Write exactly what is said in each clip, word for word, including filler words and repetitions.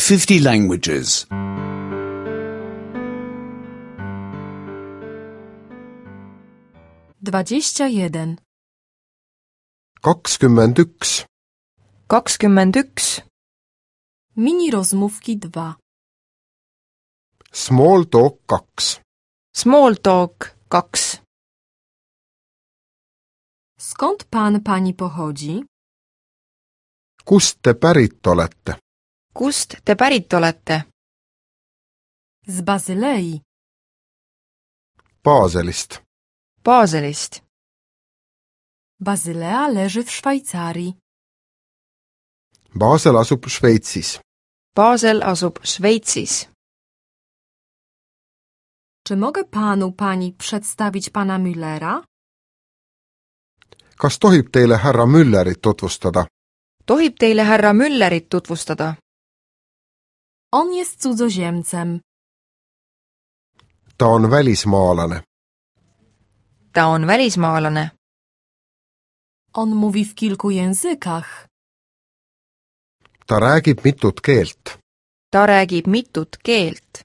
fifty languages. Dwadzieścia jeden. kakskümmend üks. kakskümmend üks. Mini rozmówki dwa. Small talk kaks. Small talk kaks. Skąd pan pani pochodzi? Kust te pärit olete? Kust te pärit olete? Z Bazylei. Baselist. Baselist. Bazylea leży w Szwajcarii. Basel asub Šveitsis. Basel asub Šveitsis. Czy mogę panu pani przedstawić pana Müllera? Kas tohib teile härra Müllerit tutvustada? Tohib teile härra Müllerit tutvustada? On jest cudzoziemcem. Ta on välismaalane. Ta on välismaalane. On mówi w kilku językach. Ta räägib mitut keelt. Ta räägib mitut keelt.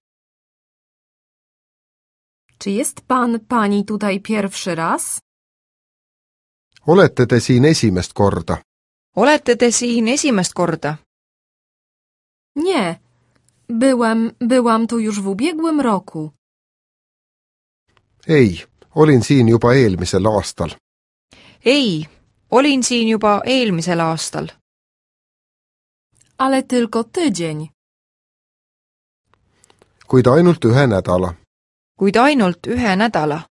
Czy jest pan pani tutaj pierwszy raz? Olete te siin esimest korda? Olete te siin esimest korda? Nie. Byłem, byłam tu już w ubiegłym roku. Ei, olin siin juba eelmisel aastal. Ei, olin siin juba eelmisel aastal. Ale tylko tydzień. Kuid ainult ühe nädala. Kuid ainult ühe nädala.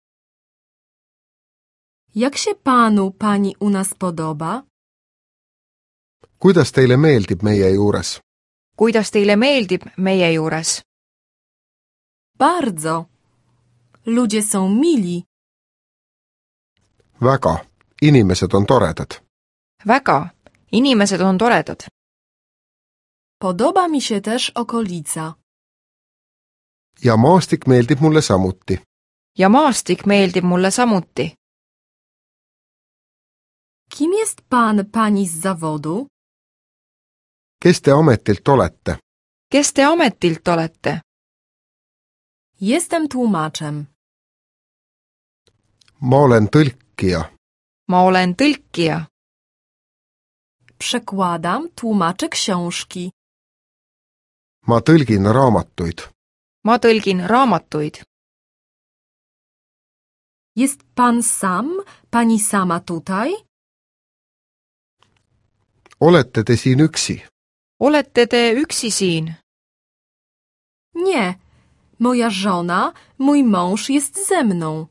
Jak się panu pani u nas podoba? Kuidas teile meeldib meie juures? Kuidas teile meeldib meie juures? Bardzo. Ludzie są mili. Väga. Inimesed on toredad. Väga. Inimesed on toredad. Podoba mi się też okolica. Ja maastik meeldib mulle samuti. Ja maastik meeldib mulle samuti. Kim jest pan pani z zawodu? Kes te ametilt olete? Kes te ametilt olete? Jestem tłumaczem. Ma olen tõlkija. Ma olen tõlkija. Przekładam, tłumaczę książki. Ma tõlgin raamatuid. Ma tõlgin raamatuid. Jest pan sam, pani sama tutaj? Olete te siin üksi? Olete te üksi siin? Nie. Moja żona, mój mąż jest ze mną.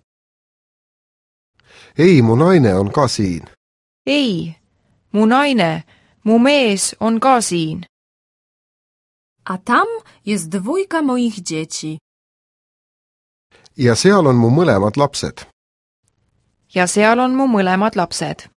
Ei, mu naine on ka siin. Ei, mu naine, mu mees on ka siin. A tam jest dwójka moich dzieci. Ja seal on mu mõlemad lapsed. Ja seal on mu mõlemad lapsed.